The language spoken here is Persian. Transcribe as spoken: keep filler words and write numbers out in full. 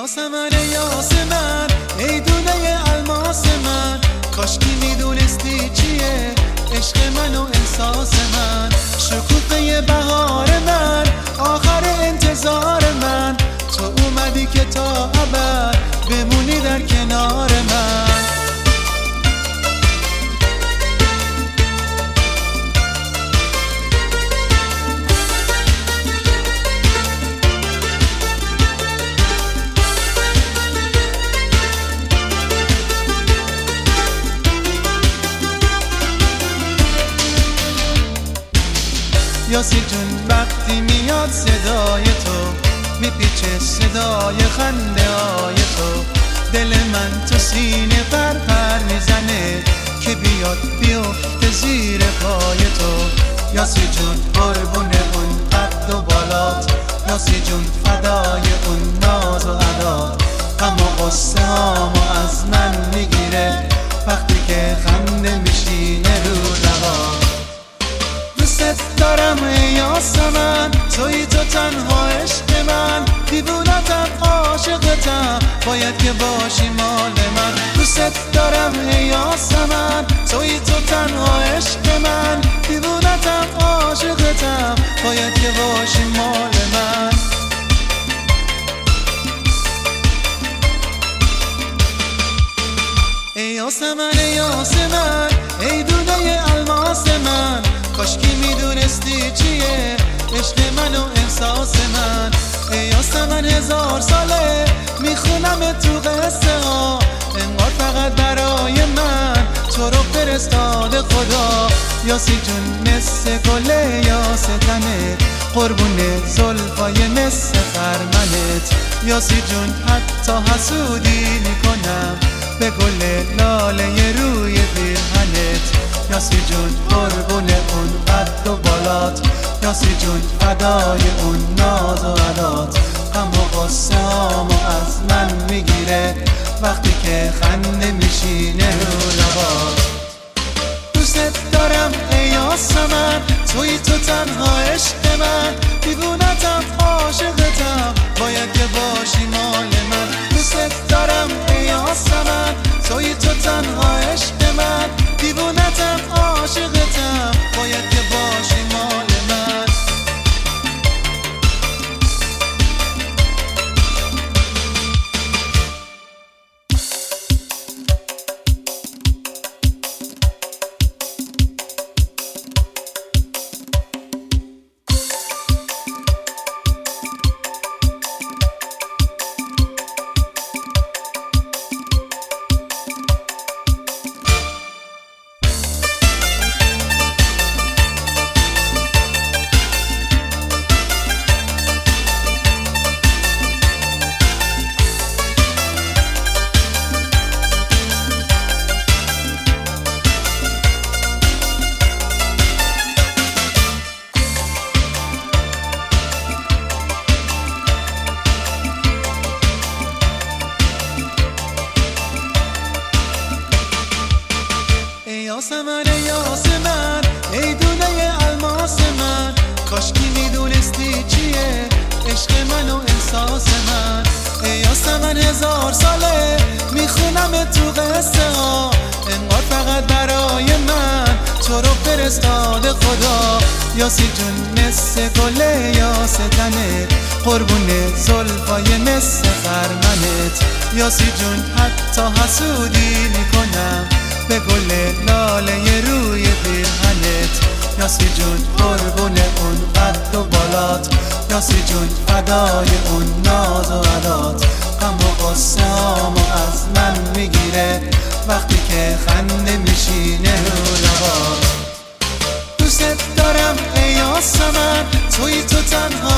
یاسمن یاسمن ای دونه الماس من، کاشکی میدونستی چیه عشق من و احساس من. شکوفه بهار من، آخر انتظار من، تو اومدی که تا ابد بمونی در کنار من. یاسی جون وقتی میاد صدای تو، میپیچه صدای خنده های تو، دل من تو سینه پر پر میزنه که بیاد بیفته زیر پای تو. یاسی جون قربون اون قد و بالات، یاسی جون فدای اون ناز و عدات. غم و غصه هامو از من میگیره وقتی که خنده میشینه رو لبات. دوست دارم ای یاسمن، توی تو تنها عشق من، دیوونتم عاشقتم، باید که باشی مال من. دوست دارم ای یاسمن، توی تو تنها عشق من، دیوونتم عاشقتم، باید که باشی مال من. ای یاسمن ای یاسمن ای دونه الماس من، کاشکی میدونستی چیه عشق من و احساس من. ای یاسمن هزار ساله میخونم تو قصه ها، انگار فقط برای من تو رو فرستاده خدا. یاسی جون مثل گل یاستنت، قربون زلفای مثل خرمنت. یاسی جون حتی حسودی میکنم به گل لاله روی پیرهنت. یاسی جون قربون اون قد و بالات، یاسی جون فدای اون ناز و عدات. غم و غصه هامو از من میگیره وقتی که خنده میشینه رو لبات. دوست دارم ای یاسمن، توی تو تنها عشق من، دیوونتم عاشقتم، باید که باشی مال من. دوست دارم ای یاسمن، توی تو تنها عشق من، دیوونتم عاشقتم، باید که باشی مال من. یاسمن یاسمن ای دونه الماس من، کاشکی میدونستی چیه عشق من و احساس من. ای یاسمن هزار ساله میخونم تو قصه ها، انگار فقط برای من تو رو فرستاده خدا. یاسی جون مثل گل یاستنت، قربون زلفای مثل خرمنت. یاسی جون حتی حسودی میکنم به گل لاله روی پیرهنت. یاسی جون قربون اون قد و بالات، یاسی جون فدای اون ناز و عدات. غم و غصه هامو از من میگیره وقتی که خنده میشینه رو لبات. دوست دارم ای یاسمن، توی تو تنها